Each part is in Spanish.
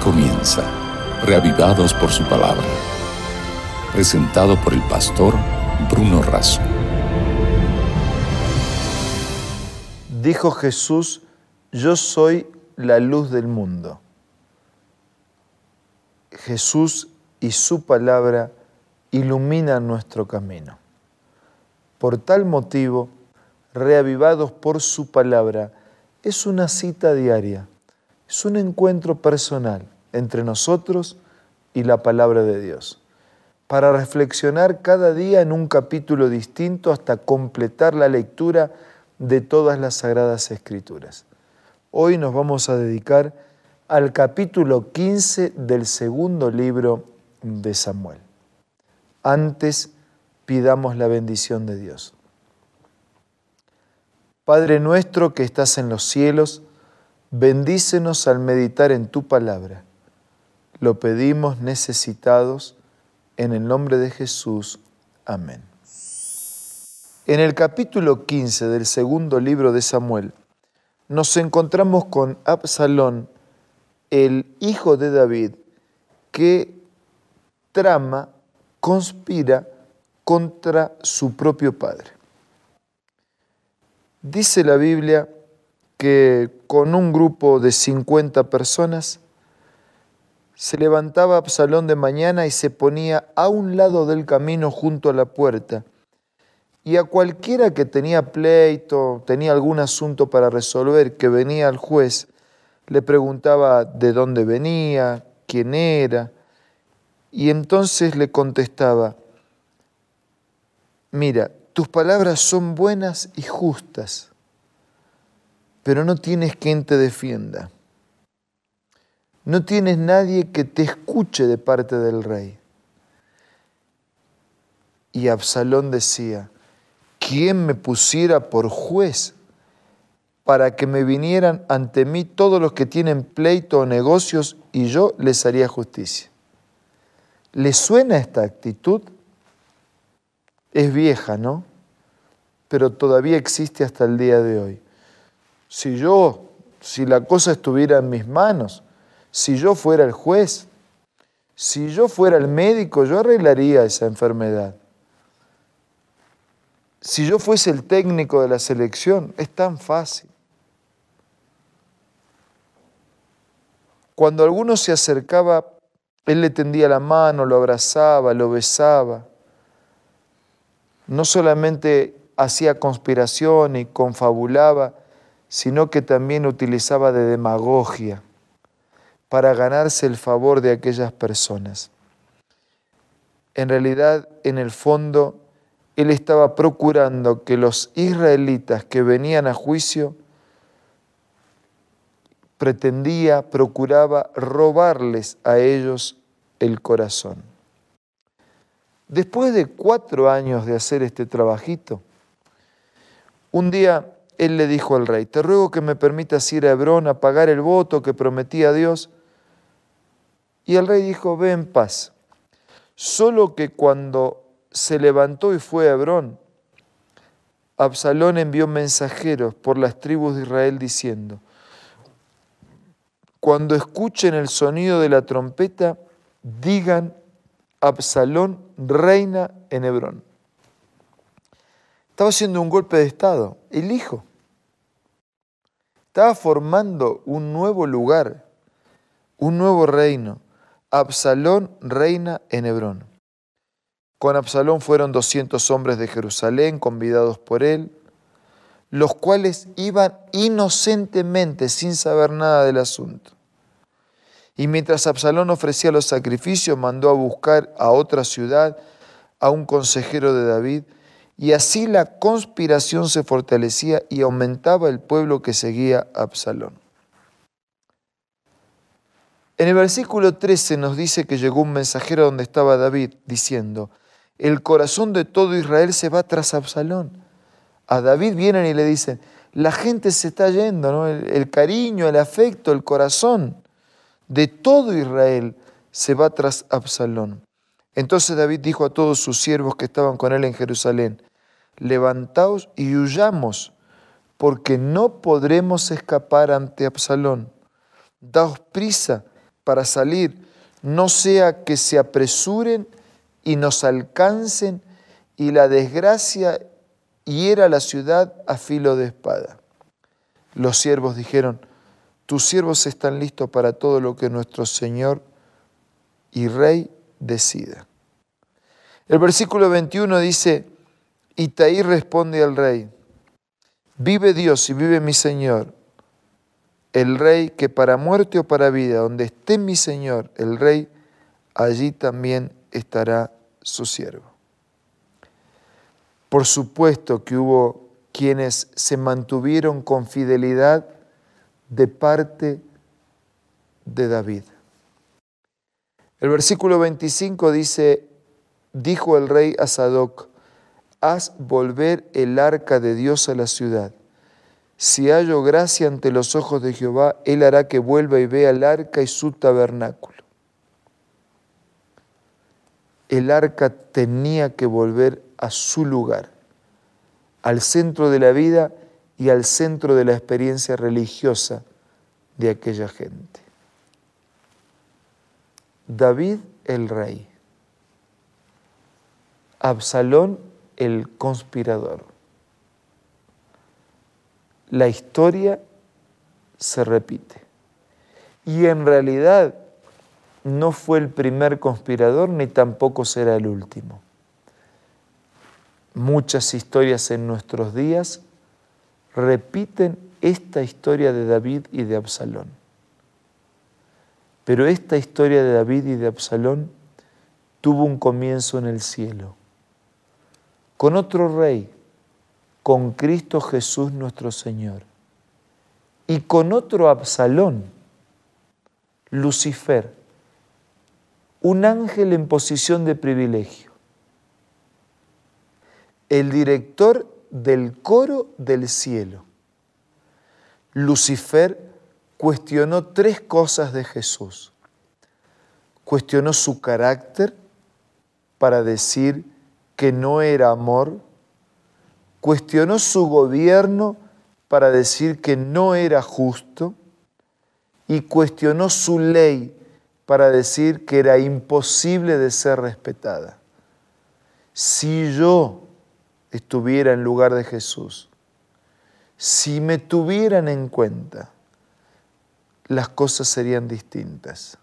comienza, reavivados por su palabra. Presentado por el pastor Bruno Razo. Dijo Jesús: yo soy la luz del mundo. Jesús y su palabra iluminan nuestro camino. Por tal motivo, reavivados por su palabra, es una cita diaria, es un encuentro personal entre nosotros y la palabra de Dios, para reflexionar cada día en un capítulo distinto hasta completar la lectura de todas las Sagradas Escrituras. Hoy nos vamos a dedicar al capítulo 15 del segundo libro de Samuel. Antes, pidamos la bendición de Dios. Padre nuestro que estás en los cielos, bendícenos al meditar en tu palabra. Lo pedimos necesitados, en el nombre de Jesús. Amén. En el capítulo 15 del segundo libro de Samuel, nos encontramos con Absalón, el hijo de David, que trama, conspira contra su propio padre. Dice la Biblia que con un grupo de 50 personas se levantaba Absalón de mañana y se ponía a un lado del camino junto a la puerta, y a cualquiera que tenía pleito, tenía algún asunto para resolver, que venía al juez, le preguntaba de dónde venía, quién era, y entonces le contestaba: mira, tus palabras son buenas y justas, pero no tienes quien te defienda. No tienes nadie que te escuche de parte del rey. Y Absalón decía: ¿quién me pusiera por juez para que me vinieran ante mí todos los que tienen pleito o negocios y yo les haría justicia? ¿Le suena esta actitud? Es vieja, ¿no? Pero todavía existe hasta el día de hoy. Si la cosa estuviera en mis manos, si yo fuera el juez, si yo fuera el médico, yo arreglaría esa enfermedad. Si yo fuese el técnico de la selección, es tan fácil. Cuando alguno se acercaba, él le tendía la mano, lo abrazaba, lo besaba. No solamente hacía conspiración y confabulaba, sino que también utilizaba de demagogia para ganarse el favor de aquellas personas. En realidad, en el fondo, él estaba procurando que los israelitas que venían a juicio procuraba robarles a ellos el corazón. Después de 4 años de hacer este trabajito, un día él le dijo al rey: te ruego que me permitas ir a Hebrón a pagar el voto que prometí a Dios. Y el rey dijo: ve en paz. Solo que cuando se levantó y fue a Hebrón, Absalón envió mensajeros por las tribus de Israel diciendo: cuando escuchen el sonido de la trompeta, digan: Absalón reina en Hebrón. Estaba haciendo un golpe de estado, el hijo. Estaba formando un nuevo lugar, un nuevo reino. Absalón reina en Hebrón. Con Absalón fueron 200 hombres de Jerusalén, convidados por él, los cuales iban inocentemente, sin saber nada del asunto. Y mientras Absalón ofrecía los sacrificios, mandó a buscar a otra ciudad a un consejero de David, y así la conspiración se fortalecía y aumentaba el pueblo que seguía a Absalón. En el versículo 13 nos dice que llegó un mensajero donde estaba David, diciendo: el corazón de todo Israel se va tras Absalón. A David vienen y le dicen: la gente se está yendo, ¿no? El cariño, el afecto, el corazón de todo Israel se va tras Absalón. Entonces David dijo a todos sus siervos que estaban con él en Jerusalén: levantaos y huyamos, porque no podremos escapar ante Absalón. Daos prisa para salir, no sea que se apresuren y nos alcancen y la desgracia hiera la ciudad a filo de espada. Los siervos dijeron: tus siervos están listos para todo lo que nuestro Señor y Rey decida. El versículo 21 dice: Itaí responde al rey: vive Dios y vive mi Señor, el Rey, que para muerte o para vida, donde esté mi Señor, el Rey, allí también estará su siervo. Por supuesto que hubo quienes se mantuvieron con fidelidad de parte de David. El versículo 25 dice: dijo el rey a Sadoc: haz volver el arca de Dios a la ciudad. Si hallo gracia ante los ojos de Jehová, él hará que vuelva y vea el arca y su tabernáculo. El arca tenía que volver a su lugar, al centro de la vida y al centro de la experiencia religiosa de aquella gente. David el rey, Absalón el conspirador. La historia se repite. Y en realidad no fue el primer conspirador ni tampoco será el último. Muchas historias en nuestros días repiten esta historia de David y de Absalón. Pero esta historia de David y de Absalón tuvo un comienzo en el cielo, con otro rey, con Cristo Jesús nuestro Señor, y con otro Absalón, Lucifer, un ángel en posición de privilegio, el director del coro del cielo. Lucifer cuestionó tres cosas de Jesús. Cuestionó su carácter para decir que no era amor. Cuestionó su gobierno para decir que no era justo. Y cuestionó su ley para decir que era imposible de ser respetada. Si yo estuviera en lugar de Jesús, si me tuvieran en cuenta, las cosas serían distintas.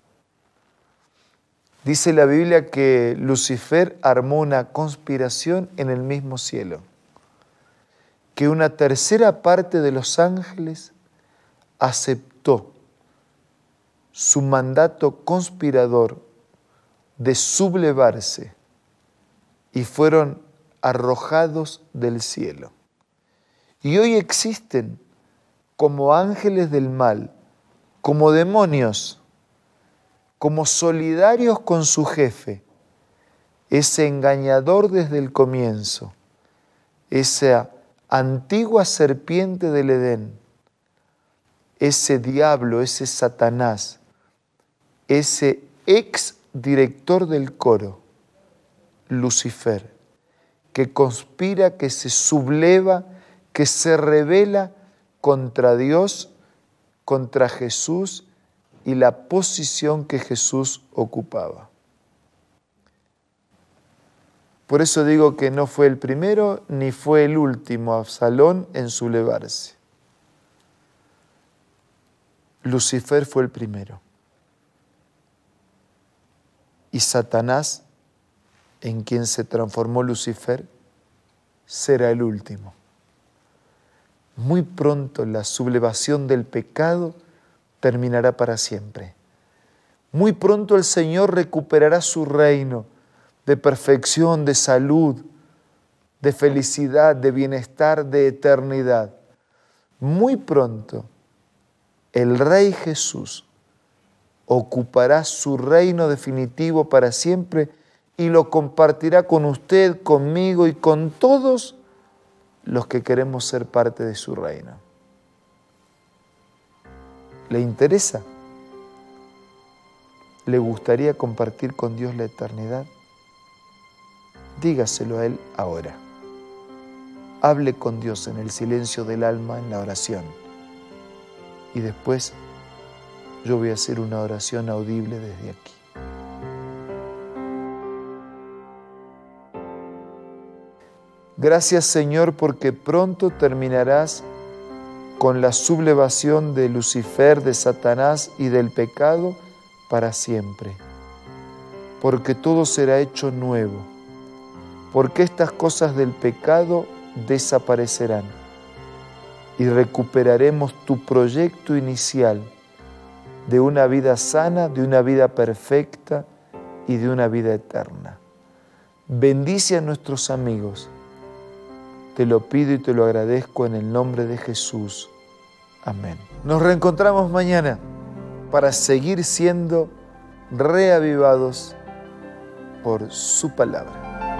Dice la Biblia que Lucifer armó una conspiración en el mismo cielo, que una tercera parte de los ángeles aceptó su mandato conspirador de sublevarse y fueron arrojados del cielo. Y hoy existen como ángeles del mal, como demonios, como solidarios con su jefe, ese engañador desde el comienzo, esa antigua serpiente del Edén, ese diablo, ese Satanás, ese ex director del coro, Lucifer, que conspira, que se subleva, que se rebela contra Dios, contra Jesús y la posición que Jesús ocupaba. Por eso digo que no fue el primero ni fue el último Absalón en sublevarse. Lucifer fue el primero. Y Satanás, en quien se transformó Lucifer, será el último. Muy pronto la sublevación del pecado terminará para siempre. Muy pronto el Señor recuperará su reino de perfección, de salud, de felicidad, de bienestar, de eternidad. Muy pronto el Rey Jesús ocupará su reino definitivo para siempre y lo compartirá con usted, conmigo y con todos los que queremos ser parte de su reino. ¿Le interesa? ¿Le gustaría compartir con Dios la eternidad? Dígaselo a Él ahora. Hable con Dios en el silencio del alma, en la oración. Y después yo voy a hacer una oración audible desde aquí. Gracias, Señor, porque pronto terminarás con la sublevación de Lucifer, de Satanás y del pecado para siempre. Porque todo será hecho nuevo. Porque estas cosas del pecado desaparecerán. Y recuperaremos tu proyecto inicial de una vida sana, de una vida perfecta y de una vida eterna. Bendice a nuestros amigos. Te lo pido y te lo agradezco en el nombre de Jesús. Amén. Nos reencontramos mañana para seguir siendo reavivados por su palabra.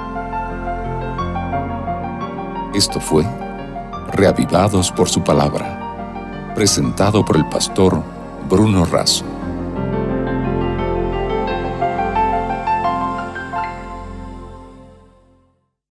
Esto fue Reavivados por su palabra, presentado por el pastor Bruno Razo.